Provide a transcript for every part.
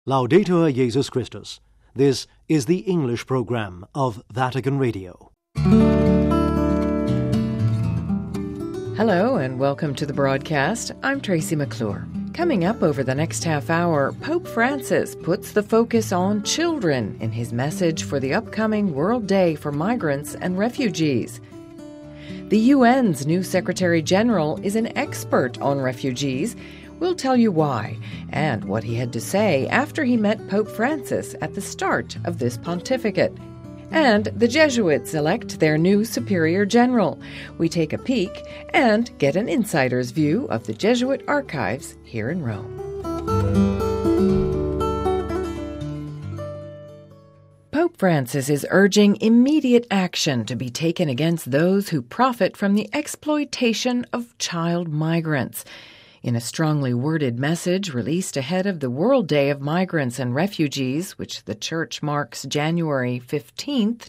Laudetur Jesus Christus. This is the English program of Vatican Radio. Hello and welcome to the broadcast. I'm Tracy McClure. Coming up over the next half hour, Pope Francis puts the focus on children in his message for the upcoming World Day for Migrants and Refugees. The UN's new Secretary General is an expert on refugees. We'll tell you why and what he had to say after he met Pope Francis at the start of this pontificate. And the Jesuits elect their new Superior General. We take a peek and get an insider's view of the Jesuit archives here in Rome. Pope Francis is urging immediate action to be taken against those who profit from the exploitation of child migrants. In a strongly worded message released ahead of the World Day of Migrants and Refugees, which the Church marks January 15th,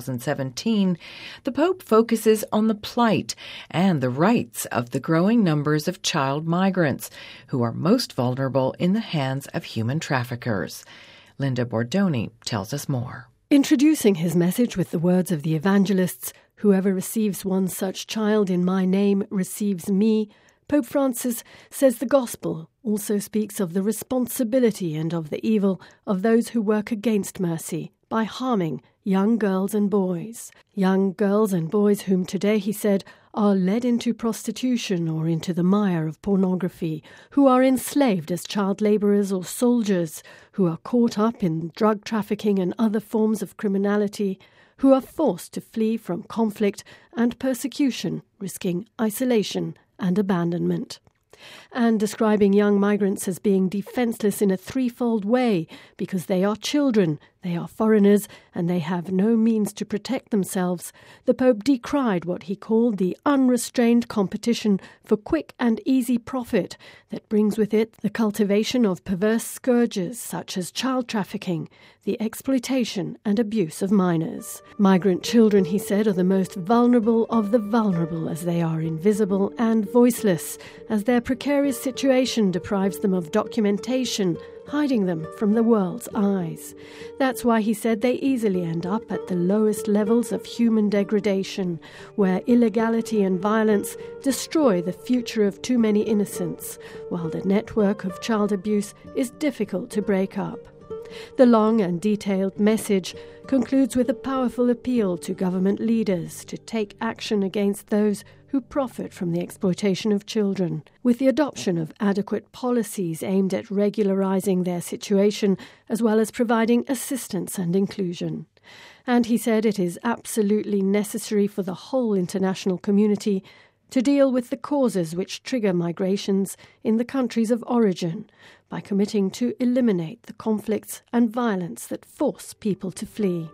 2017, the Pope focuses on the plight and the rights of the growing numbers of child migrants, who are most vulnerable in the hands of human traffickers. Linda Bordoni tells us more. Introducing his message with the words of the evangelists, "Whoever receives one such child in my name receives me," Pope Francis says the gospel also speaks of the responsibility and of the evil of those who work against mercy by harming young girls and boys. Young girls and boys whom today, he said, are led into prostitution or into the mire of pornography, who are enslaved as child labourers or soldiers, who are caught up in drug trafficking and other forms of criminality, who are forced to flee from conflict and persecution, risking isolation and abandonment. And describing young migrants as being defenceless in a threefold way because they are children, they are foreigners, and they have no means to protect themselves, the Pope decried what he called the unrestrained competition for quick and easy profit that brings with it the cultivation of perverse scourges such as child trafficking, the exploitation and abuse of minors. Migrant children, he said, are the most vulnerable of the vulnerable as they are invisible and voiceless, as their precarious situation deprives them of documentation, hiding them from the world's eyes. That's why, he said, they easily end up at the lowest levels of human degradation, where illegality and violence destroy the future of too many innocents, while the network of child abuse is difficult to break up. The long and detailed message concludes with a powerful appeal to government leaders to take action against those who profit from the exploitation of children, with the adoption of adequate policies aimed at regularizing their situation, as well as providing assistance and inclusion. And he said it is absolutely necessary for the whole international community to deal with the causes which trigger migrations in the countries of origin, by committing to eliminate the conflicts and violence that force people to flee.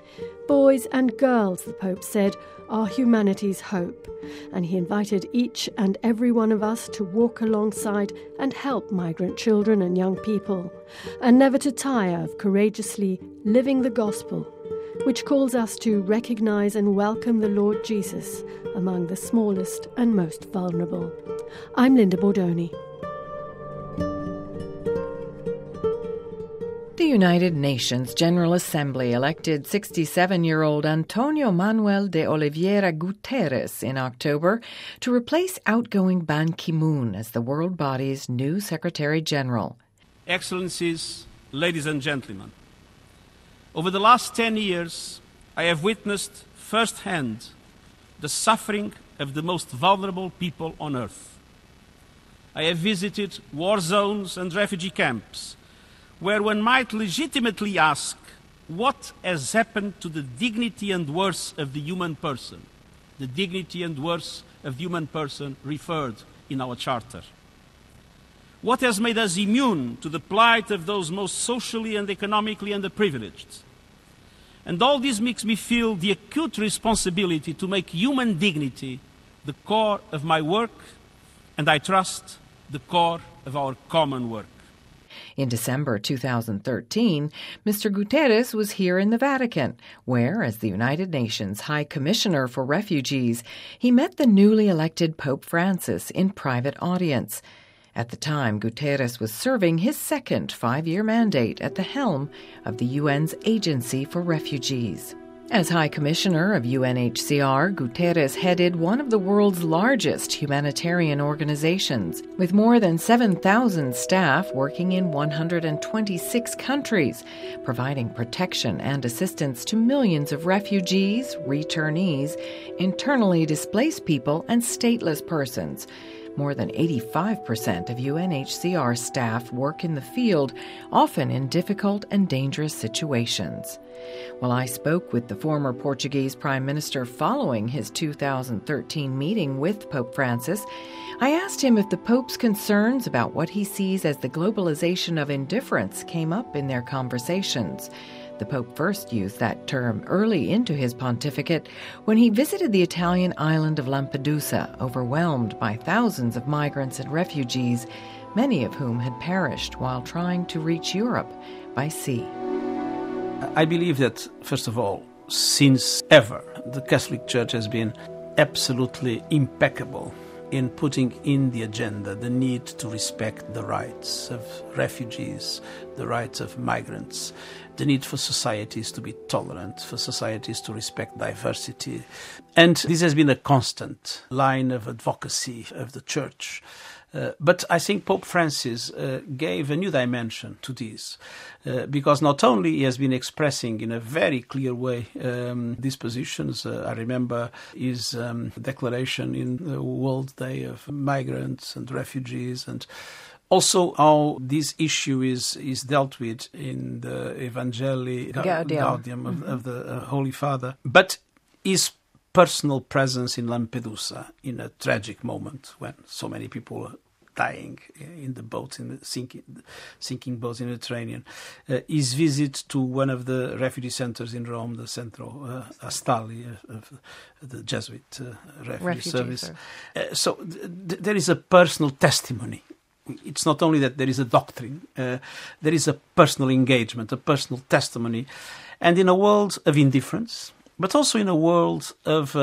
Boys and girls, the Pope said, are humanity's hope, and he invited each and every one of us to walk alongside and help migrant children and young people, and never to tire of courageously living the gospel, which calls us to recognize and welcome the Lord Jesus among the smallest and most vulnerable. I'm Linda Bordoni. The United Nations General Assembly elected 67-year-old Antonio Manuel de Oliveira Guterres in October to replace outgoing Ban Ki-moon as the world body's new Secretary General. Excellencies, ladies and gentlemen, over the last 10 years, I have witnessed firsthand the suffering of the most vulnerable people on earth. I have visited war zones and refugee camps, where one might legitimately ask, what has happened to the dignity and worth of the human person? The dignity and worth of the human person referred in our Charter. What has made us immune to the plight of those most socially and economically underprivileged? And all this makes me feel the acute responsibility to make human dignity the core of my work, and I trust the core of our common work. In December 2013, Mr. Guterres was here in the Vatican, where, as the United Nations High Commissioner for Refugees, he met the newly elected Pope Francis in private audience. At the time, Guterres was serving his second 5-year mandate at the helm of the UN's Agency for Refugees. As High Commissioner of UNHCR, Guterres headed one of the world's largest humanitarian organizations, with more than 7,000 staff working in 126 countries, providing protection and assistance to millions of refugees, returnees, internally displaced people, and stateless persons. More than 85% of UNHCR staff work in the field, often in difficult and dangerous situations. Well, I spoke with the former Portuguese Prime Minister following his 2013 meeting with Pope Francis. I asked him if the Pope's concerns about what he sees as the globalization of indifference came up in their conversations. The Pope first used that term early into his pontificate when he visited the Italian island of Lampedusa, overwhelmed by thousands of migrants and refugees, many of whom had perished while trying to reach Europe by sea. I believe that, first of all, since ever, the Catholic Church has been absolutely impeccable in putting in the agenda the need to respect the rights of refugees, the rights of migrants, the need for societies to be tolerant, for societies to respect diversity. And this has been a constant line of advocacy of the Church. But I think Pope Francis gave a new dimension to this, because not only he has been expressing in a very clear way these positions. I remember his declaration in the World Day of Migrants and Refugees, and also how this issue is dealt with in the Evangelii Gaudium of the Holy Father. But his personal presence in Lampedusa in a tragic moment when so many people are dying in the boats, in the sinking boats in the Mediterranean. His visit to one of the refugee centers in Rome, the Centro Astali of the Jesuit refugee service. So there is a personal testimony. It's not only that there is a doctrine, there is a personal engagement, a personal testimony. And in a world of indifference, but also in a world of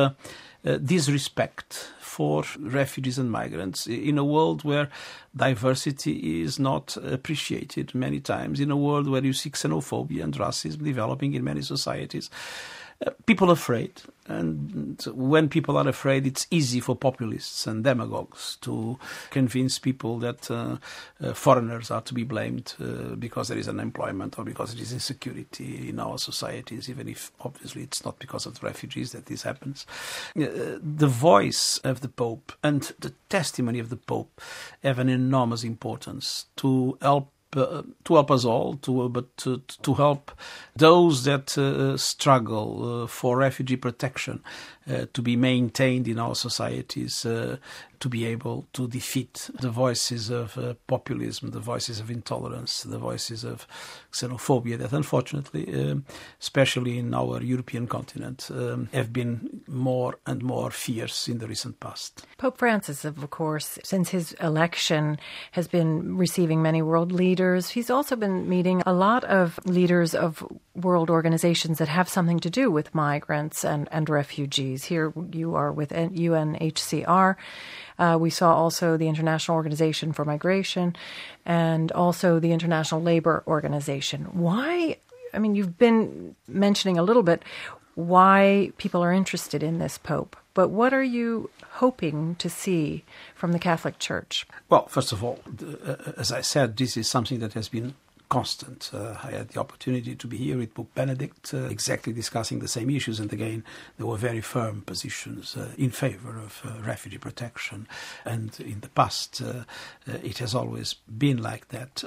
disrespect for refugees and migrants, in a world where diversity is not appreciated many times, in a world where you see xenophobia and racism developing in many societies, people are afraid. And when people are afraid, it's easy for populists and demagogues to convince people that foreigners are to be blamed because there is unemployment or because there is insecurity in our societies, even if obviously it's not because of the refugees that this happens. The voice of the Pope and the testimony of the Pope have an enormous importance to help us all, but to help those that struggle for refugee protection to be maintained in our societies, to be able to defeat the voices of populism, the voices of intolerance, the voices of xenophobia that unfortunately, especially in our European continent, have been more and more fierce in the recent past. Pope Francis, of course, since his election, has been receiving many world leaders. He's also been meeting a lot of leaders of world organizations that have something to do with migrants and refugees. Here you are with UNHCR. We saw also the International Organization for Migration and also the International Labour Organization. Why, I mean, you've been mentioning a little bit why people are interested in this Pope, but what are you hoping to see from the Catholic Church? Well, first of all, as I said, this is something that has been constant. I had the opportunity to be here with Pope Benedict, exactly discussing the same issues, and again, there were very firm positions in favor of refugee protection, and in the past, it has always been like that.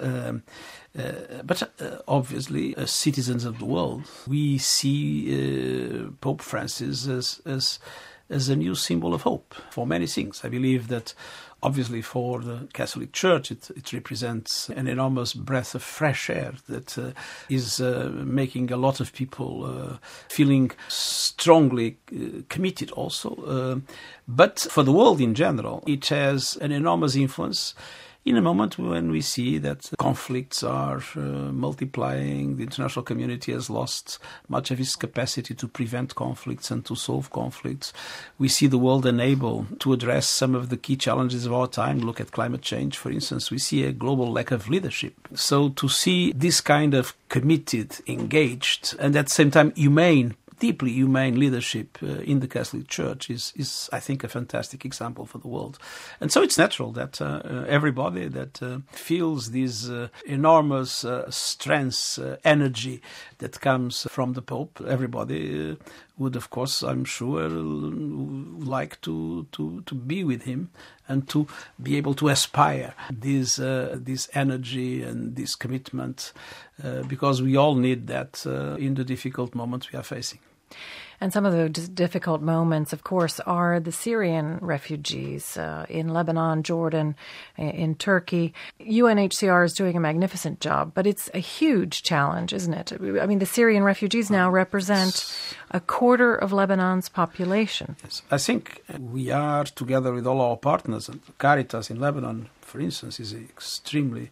But obviously, as citizens of the world, we see Pope Francis as a new symbol of hope for many things. I believe that obviously for the Catholic Church it represents an enormous breath of fresh air that is making a lot of people feeling strongly committed also. But for the world in general, it has an enormous influence in a moment when we see that conflicts are multiplying, the international community has lost much of its capacity to prevent conflicts and to solve conflicts. We see the world unable to address some of the key challenges of our time. Look at climate change, for instance. We see a global lack of leadership. So to see this kind of committed, engaged, and at the same time deeply humane leadership in the Catholic Church is, I think, a fantastic example for the world. And so it's natural that everybody that feels this enormous strength, energy that comes from the Pope, everybody would, of course, I'm sure, like to be with him and to be able to aspire this energy and this commitment, because we all need that in the difficult moments we are facing. And some of the difficult moments, of course, are the Syrian refugees in Lebanon, Jordan, in Turkey. UNHCR is doing a magnificent job, but it's a huge challenge, isn't it? I mean, the Syrian refugees now represent a quarter of Lebanon's population. Yes. I think we are, together with all our partners, and Caritas in Lebanon, for instance, is extremely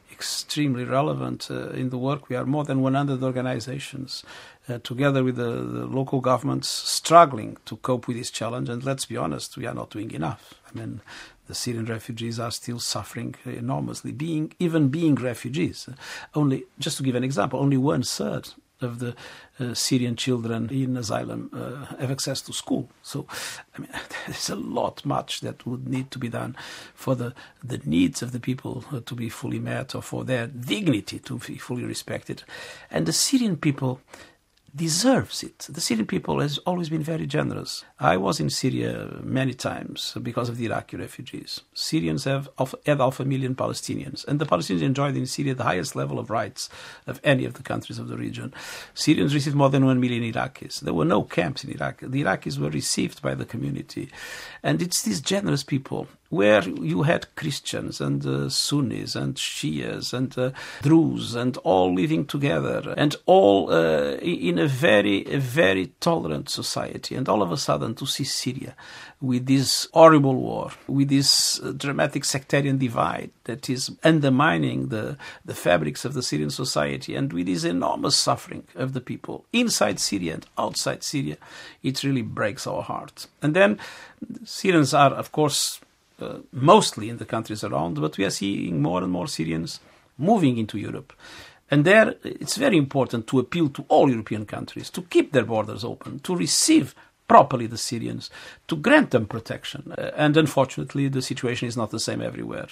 relevant in the work. We are more than 100 organizations together with the local governments struggling to cope with this challenge. And let's be honest, we are not doing enough. I mean, the Syrian refugees are still suffering enormously, being refugees. Only, just to give an example, only 1/3 of the Syrian children in asylum have access to school. So, I mean, there's much that would need to be done for the needs of the people to be fully met, or for their dignity to be fully respected. And the Syrian people deserves it. The Syrian people has always been very generous. I was in Syria many times because of the Iraqi refugees. Syrians had 500,000 Palestinians, and the Palestinians enjoyed in Syria the highest level of rights of any of the countries of the region. Syrians received more than 1 million Iraqis. There were no camps in Iraq. The Iraqis were received by the community. And it's these generous people, where you had Christians and Sunnis and Shias and Druze and all living together and all in a very tolerant society. And all of a sudden to see Syria with this horrible war, with this dramatic sectarian divide that is undermining the fabrics of the Syrian society, and with this enormous suffering of the people inside Syria and outside Syria, it really breaks our heart. And then Syrians are, of course, mostly in the countries around, but we are seeing more and more Syrians moving into Europe. And there, it's very important to appeal to all European countries to keep their borders open, to receive properly the Syrians, to grant them protection. And unfortunately, the situation is not the same everywhere.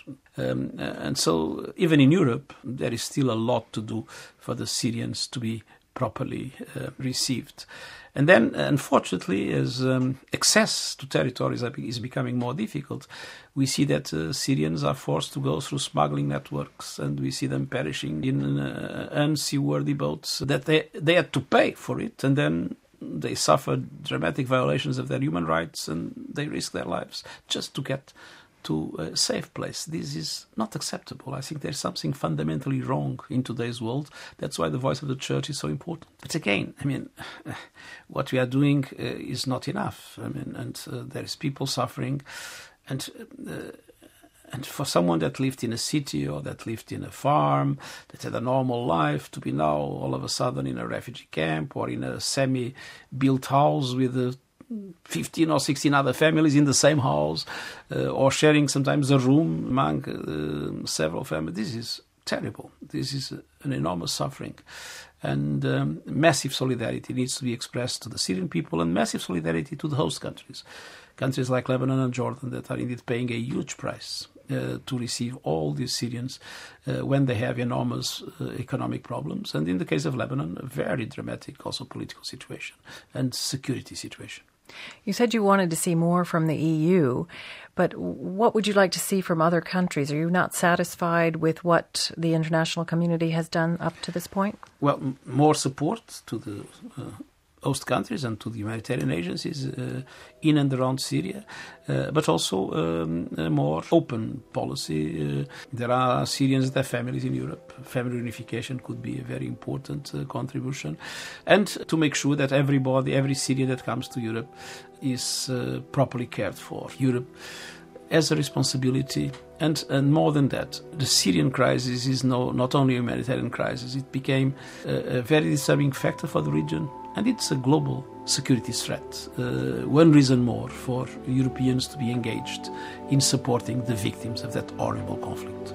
And so, even in Europe, there is still a lot to do for the Syrians to be properly received. And then, unfortunately, as access to territories is becoming more difficult, we see that Syrians are forced to go through smuggling networks, and we see them perishing in unseaworthy boats, that they had to pay for it, and then they suffer dramatic violations of their human rights, and they risk their lives just to get to a safe place. This is not acceptable. I think there's something fundamentally wrong in today's world. That's why the voice of the Church is so important. But again, I mean, what we are doing is not enough. I mean, and there is people suffering, and for someone that lived in a city or that lived in a farm, that had a normal life, to be now all of a sudden in a refugee camp or in a semi-built house with 15 or 16 other families in the same house, or sharing sometimes a room among several families. This is terrible. This is an enormous suffering. And massive solidarity needs to be expressed to the Syrian people, and massive solidarity to the host countries. Countries like Lebanon and Jordan that are indeed paying a huge price to receive all these Syrians when they have enormous economic problems. And in the case of Lebanon, a very dramatic also political situation and security situation. You said you wanted to see more from the EU, but what would you like to see from other countries? Are you not satisfied with what the international community has done up to this point? Well, more support to the host countries and to the humanitarian agencies in and around Syria, but also a more open policy. There are Syrians that have families in Europe. Family reunification could be a very important contribution. And to make sure that every Syrian that comes to Europe is properly cared for. Europe has a responsibility, and more than that, the Syrian crisis is not only a humanitarian crisis, it became a very disturbing factor for the region, and it's a global security threat. One reason more for Europeans to be engaged in supporting the victims of that horrible conflict.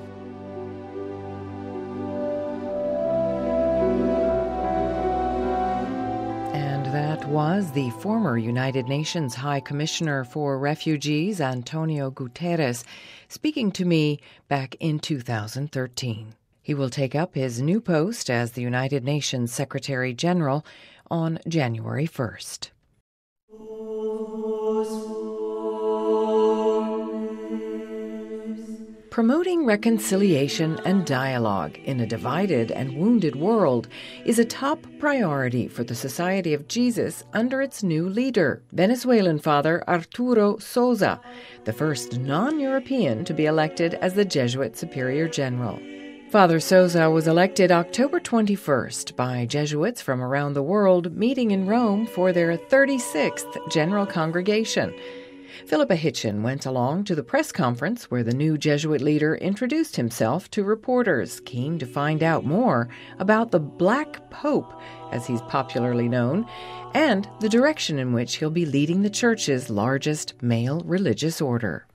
That was the former United Nations High Commissioner for Refugees, Antonio Guterres, speaking to me back in 2013. He will take up his new post as the United Nations Secretary General on January 1st. Promoting reconciliation and dialogue in a divided and wounded world is a top priority for the Society of Jesus under its new leader, Venezuelan Father Arturo Sosa, the first non-European to be elected as the Jesuit Superior General. Father Sosa was elected October 21st by Jesuits from around the world meeting in Rome for their 36th General Congregation. Philippa Hitchin went along to the press conference where the new Jesuit leader introduced himself to reporters keen to find out more about the Black Pope, as he's popularly known, and the direction in which he'll be leading the Church's largest male religious order.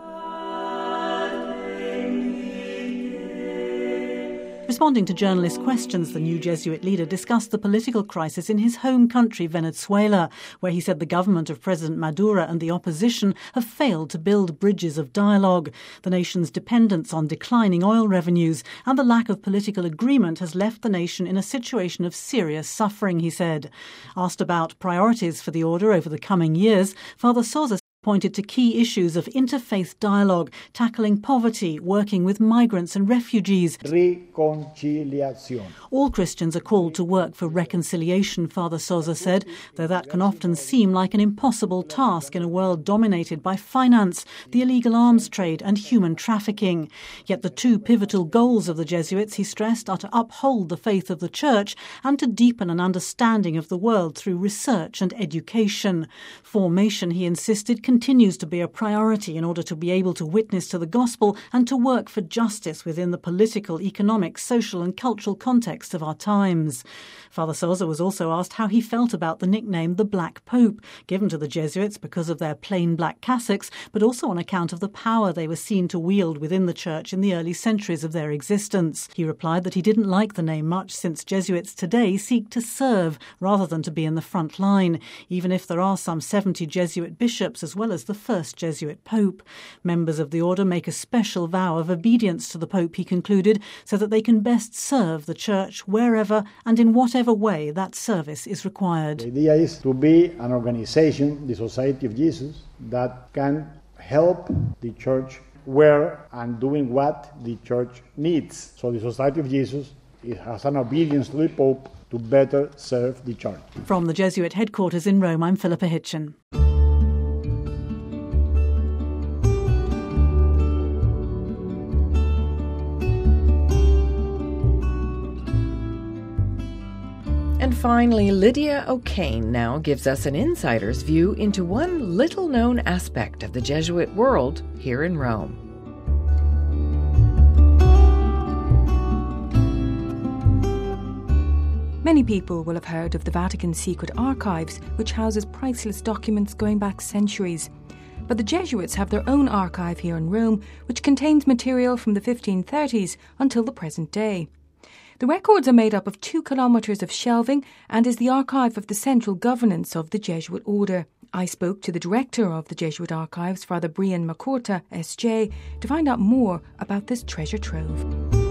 Responding to journalist questions, the new Jesuit leader discussed the political crisis in his home country, Venezuela, where he said the government of President Maduro and the opposition have failed to build bridges of dialogue. The nation's dependence on declining oil revenues and the lack of political agreement has left the nation in a situation of serious suffering, he said. Asked about priorities for the order over the coming years, Father Sosa pointed to key issues of interfaith dialogue, tackling poverty, working with migrants and refugees. Reconciliación. All Christians are called to work for reconciliation, Father Sosa said, though that can often seem like an impossible task in a world dominated by finance, the illegal arms trade and human trafficking. Yet the two pivotal goals of the Jesuits, he stressed, are to uphold the faith of the Church and to deepen an understanding of the world through research and education. Formation, he insisted, continues to be a priority in order to be able to witness to the gospel and to work for justice within the political, economic, social and cultural context of our times. Father Sosa was also asked how he felt about the nickname the Black Pope, given to the Jesuits because of their plain black cassocks, but also on account of the power they were seen to wield within the Church in the early centuries of their existence. He replied that he didn't like the name much, since Jesuits today seek to serve rather than to be in the front line, even if there are some 70 Jesuit bishops as well as the first Jesuit Pope. Members of the order make a special vow of obedience to the Pope, he concluded, so that they can best serve the Church wherever and in whatever way that service is required. The idea is to be an organization, the Society of Jesus, that can help the Church where and doing what the Church needs. So the Society of Jesus, it has an obedience to the Pope to better serve the Church. From the Jesuit headquarters in Rome, I'm Philippa Hitchin. And finally, Lydia O'Kane now gives us an insider's view into one little-known aspect of the Jesuit world here in Rome. Many people will have heard of the Vatican's secret archives, which houses priceless documents going back centuries. But the Jesuits have their own archive here in Rome, which contains material from the 1530s until the present day. The records are made up of 2 kilometres of shelving and is the archive of the central governance of the Jesuit order. I spoke to the director of the Jesuit archives, Father Brian McCourta, SJ, to find out more about this treasure trove.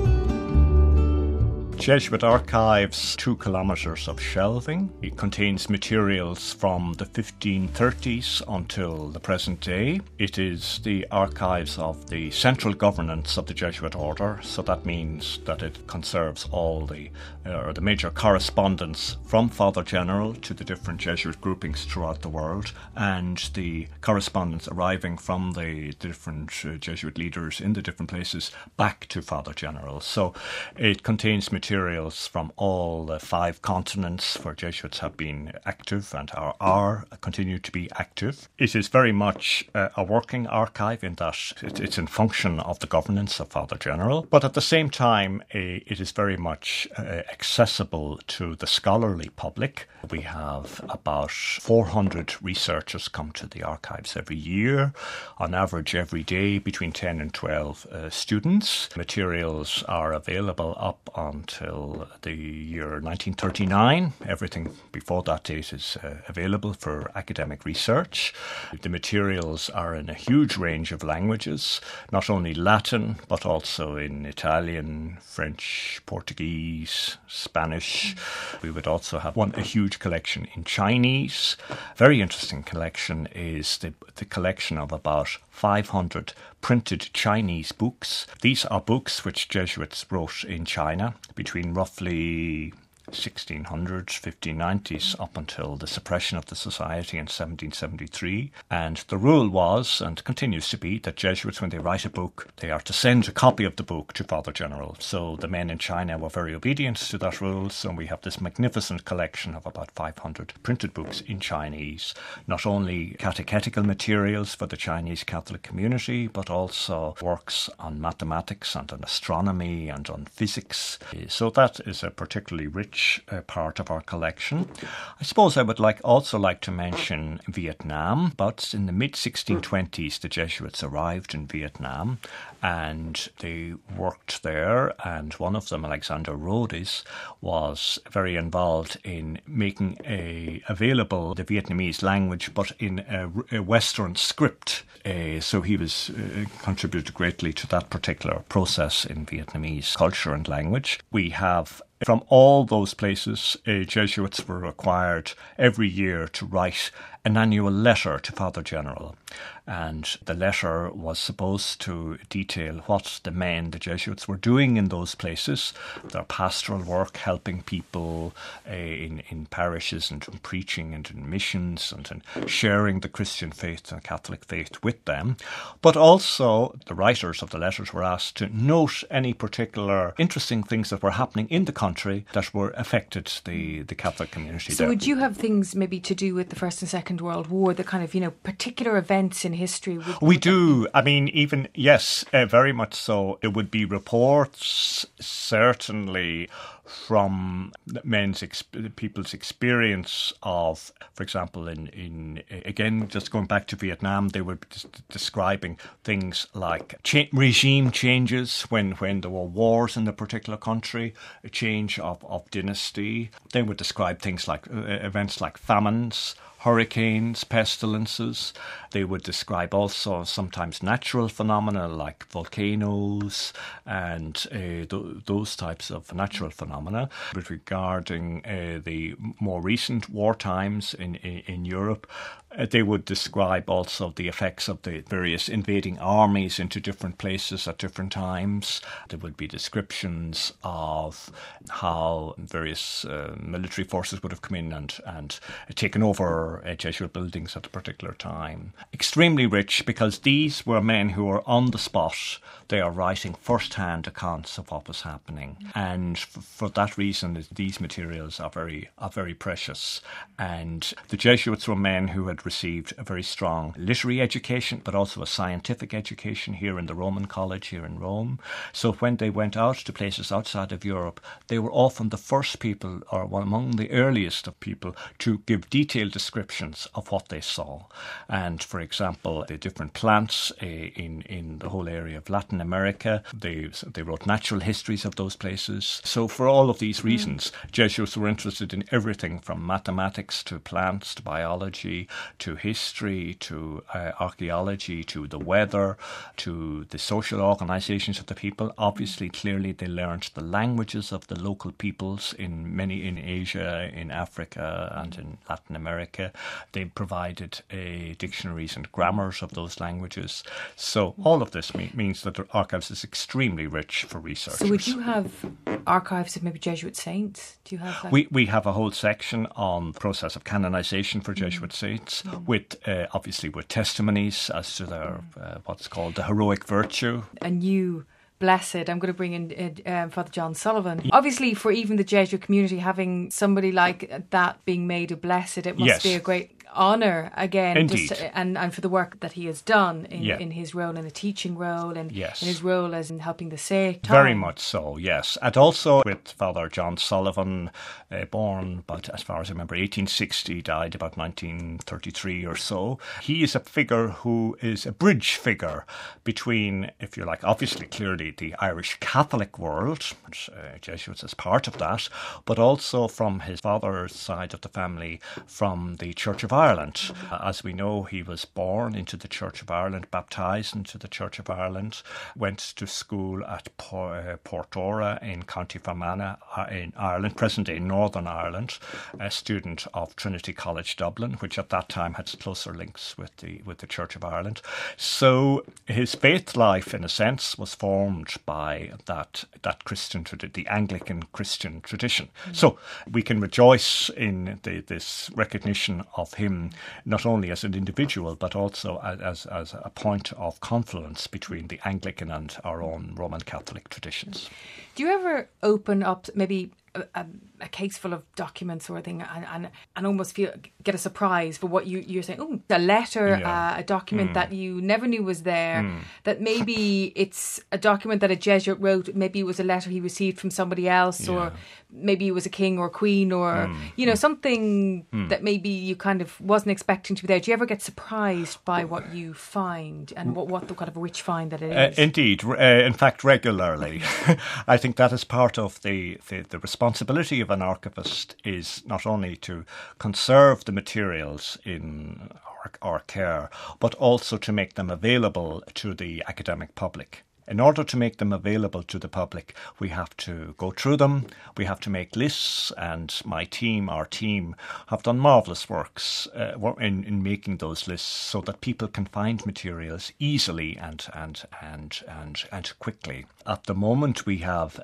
Jesuit Archives, 2 kilometres of shelving. It contains materials from the 1530s until the present day. It is the archives of the central governance of the Jesuit order, so that means that it conserves all the major correspondence from Father General to the different Jesuit groupings throughout the world, and the correspondence arriving from the different Jesuit leaders in the different places back to Father General. So it contains material materials from all the 5 continents where Jesuits have been active and are continue to be active. It is very much a working archive in that it's in function of the governance of Father General, but at the same time it is very much accessible to the scholarly public. We have about 400 researchers come to the archives every year, on average every day between 10 and 12 students. Materials are available up until the year 1939. Everything before that date is available for academic research. The materials are in a huge range of languages, not only Latin, but also in Italian, French, Portuguese, Spanish. We would also have a huge collection in Chinese. Very interesting collection is the collection of about 500 printed Chinese books. These are books which Jesuits wrote in China between roughly 1600s, 1590s, up until the suppression of the society in 1773. And the rule was, and continues to be, that Jesuits, when they write a book, they are to send a copy of the book to Father General. So the men in China were very obedient to that rule, so we have this magnificent collection of about 500 printed books in Chinese, not only catechetical materials for the Chinese Catholic community, but also works on mathematics and on astronomy and on physics. So that is a particularly rich part of our collection. I suppose I would also like to mention Vietnam. But in the mid-1620s, the Jesuits arrived in Vietnam and they worked there. And one of them, Alexander Rhodes, was very involved in making available the Vietnamese language, but in a Western script. So he was contributed greatly to that particular process in Vietnamese culture and language. We have from all those places, Jesuits were required every year to write an annual letter to Father General. And the letter was supposed to detail what the Jesuits were doing in those places, their pastoral work, helping people in parishes and in preaching and in missions and in sharing the Christian faith and Catholic faith with them. But also the writers of the letters were asked to note any particular interesting things that were happening in the country that were affected the Catholic community. So would you have things maybe to do with the First and Second World War, the kind of, particular events in history? We do. I mean, even, yes, very much so. It would be reports, certainly, from people's experience of, for example, in again, just going back to Vietnam, they were describing things like regime changes when there were wars in a particular country, a change of dynasty. They would describe things like events like famines, hurricanes, pestilences. They would describe also sometimes natural phenomena like volcanoes and those types of natural phenomena. But regarding the more recent war times in Europe, they would describe also the effects of the various invading armies into different places at different times. There would be descriptions of how various military forces would have come in and taken over Jesuit buildings at a particular time. Extremely rich, because these were men who were on the spot. They are writing first-hand accounts of what was happening. And for that reason, these materials are very precious. And the Jesuits were men who had received a very strong literary education, but also a scientific education here in the Roman College here in Rome. So when they went out to places outside of Europe, they were often the first people, or among the earliest of people, to give detailed descriptions of what they saw. And for example, the different plants in the whole area of Latin America, they wrote natural histories of those places. So for all of these reasons, Jesuits were interested in everything from mathematics to plants to biology to history to archaeology to the weather to the social organizations of the people. Obviously, clearly they learned the languages of the local peoples in Asia, in Africa and in Latin America. They provided dictionaries and grammars of those languages. So all of this means that the archives is extremely rich for researchers. So would you have archives of maybe Jesuit saints? Do you have that? We have a whole section on the process of canonization for Jesuit saints, with obviously with testimonies as to their what's called the heroic virtue. A new blessed, I'm going to bring in Father John Sullivan. Obviously, for even the Jesuit community, having somebody like that being made a blessed, it must be a great honour again, and for the work that he has done in his role, in the teaching role, and in his role as in helping the sick. Very much so, yes. And also with Father John Sullivan, born about, as far as I remember, 1860, died about 1933 or so. He is a figure who is a bridge figure between, if you like, obviously clearly the Irish Catholic world, which Jesuits as part of that, but also from his father's side of the family, from the Church of Ireland. As we know, he was born into the Church of Ireland, baptised into the Church of Ireland, went to school at Portora in County Fermanagh in Ireland, present-day Northern Ireland, a student of Trinity College Dublin, which at that time had closer links with the Church of Ireland. So his faith life, in a sense, was formed by that Christian, the Anglican Christian tradition. So we can rejoice in this recognition of him not only as an individual but also as a point of confluence between the Anglican and our own Roman Catholic traditions. Do you ever open up maybe a case full of documents or a thing and almost get a surprise for what you're saying? Oh, a letter, a document that you never knew was there, that maybe it's a document that a Jesuit wrote, maybe it was a letter he received from somebody else, or maybe it was a king or queen, or something that maybe you kind of wasn't expecting to be there. Do you ever get surprised by what you find and what the kind of rich find that it is? Indeed, in fact, regularly. I think that is part of the responsibility of an archivist, is not only to conserve the materials in our care, but also to make them available to the academic public. In order to make them available to the public, we have to go through them, we have to make lists, and our team, have done marvellous works in making those lists so that people can find materials easily and quickly. At the moment, we have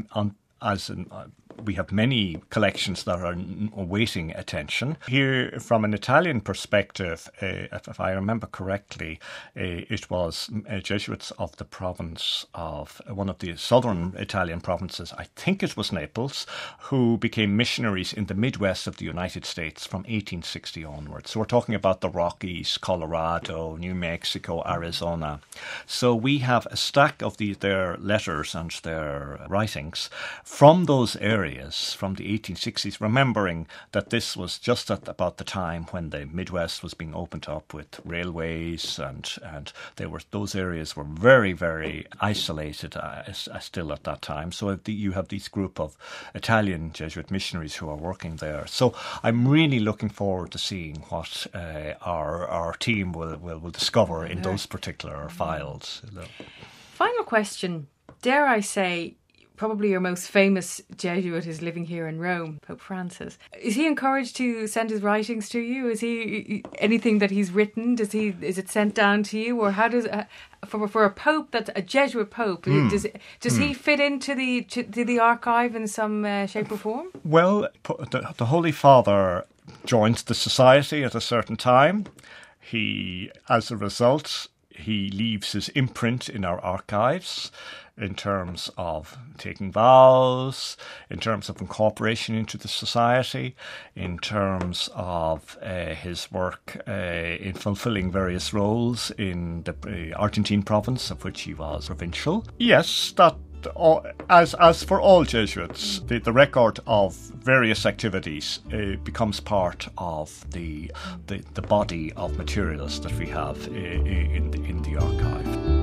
we have many collections that are awaiting attention. Here, from an Italian perspective, if I remember correctly, it was Jesuits of the province of one of the southern Italian provinces, I think it was Naples, who became missionaries in the Midwest of the United States from 1860 onwards. So we're talking about the Rockies, Colorado, New Mexico, Arizona. So we have a stack of their letters and their writings from those areas from the 1860s, remembering that this was just at about the time when the Midwest was being opened up with railways, and those areas were very, very isolated still at that time. So you have this group of Italian Jesuit missionaries who are working there. So I'm really looking forward to seeing what our team will discover in those particular files. Final question. Dare I say, probably your most famous Jesuit is living here in Rome, Pope Francis. Is he encouraged to send his writings to you? Is he anything that he's written? Is it sent down to you, or how does for a pope that's a Jesuit pope does he fit into the archive in some shape or form? Well, the Holy Father joins the society at a certain time. As a result, he leaves his imprint in our archives, in terms of taking vows, in terms of incorporation into the society, in terms of his work in fulfilling various roles in the Argentine province, of which he was provincial. Yes, that as for all Jesuits, the record of various activities becomes part of the body of materials that we have in the archive.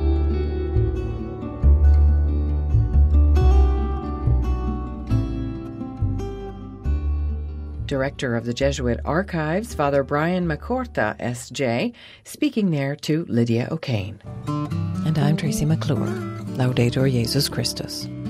Director of the Jesuit Archives, Father Brian McCortha, S.J., speaking there to Lydia O'Kane. And I'm Tracy McClure. Laudetur Jesus Christus.